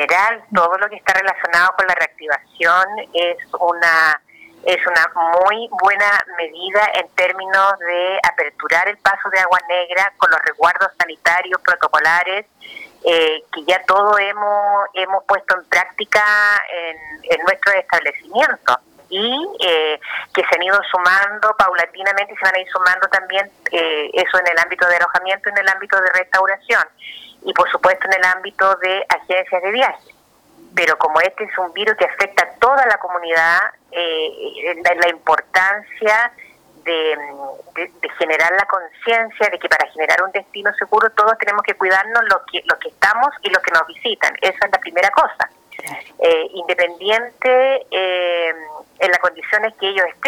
general, todo lo que está relacionado con la reactivación es una muy buena medida en términos de aperturar el paso de Aguas Negras con los resguardos sanitarios, protocolares, que ya todo hemos puesto en práctica en nuestros establecimientos y que se han ido sumando paulatinamente y se van a ir sumando también eso en el ámbito de alojamiento y en el ámbito de restauración y por supuesto en el ámbito de agencias de viaje. Pero como este es un virus que afecta a toda la comunidad, la importancia de generar la conciencia de que para generar un destino seguro todos tenemos que cuidarnos los que estamos y los que nos visitan. Esa es la primera cosa. Independiente en las condiciones que ellos estén.